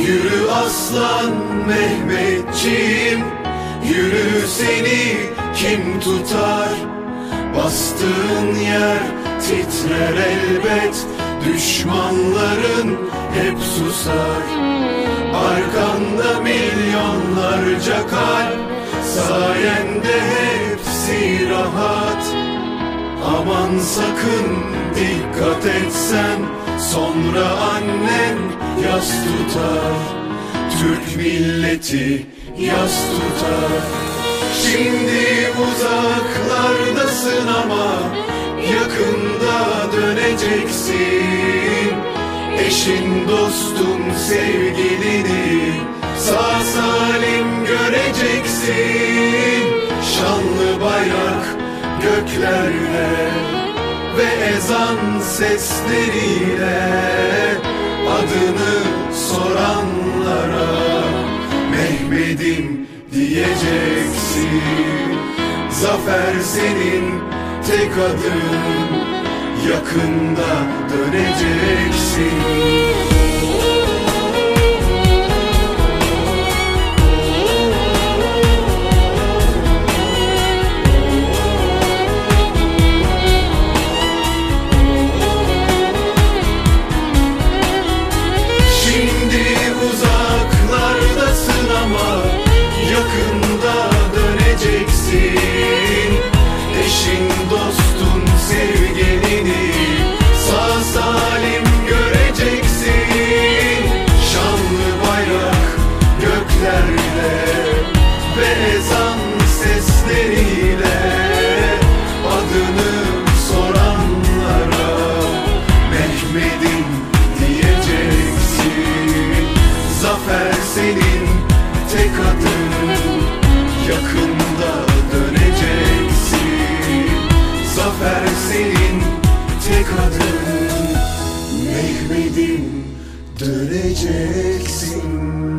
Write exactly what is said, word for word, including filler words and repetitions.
Yürü aslan Mehmetçiğim, yürü, seni kim tutar? Bastığın yer titrer elbet, düşmanların hep susar. Arkanda milyonlarca kalp, sayende hepsi rahat. Aman sakın dikkat etsen, sonra annen yas tutar. Türk milleti yas tutar. Şimdi uzaklardasın ama yakında döneceksin. Eşin, dostun, sevgilini sağ salim göreceksin. Şanlı bayrak göklerde ve ezan sesleriyle adını soranlara Mehmet'im diyeceksin. Zafer senin tek adın, yakında döneceksin. Uzaklardasın ama yakında döneceksin. Eşin, dostun, sevgilini sağ salim göreceksin. Şanlı bayrak göklerde ve ezan sesleriyle adını soranlara Mehmet'im diyeceksin. Zafer senin tek adın, yakında döneceksin. Zafer senin tek adın, Mehmet'im döneceksin.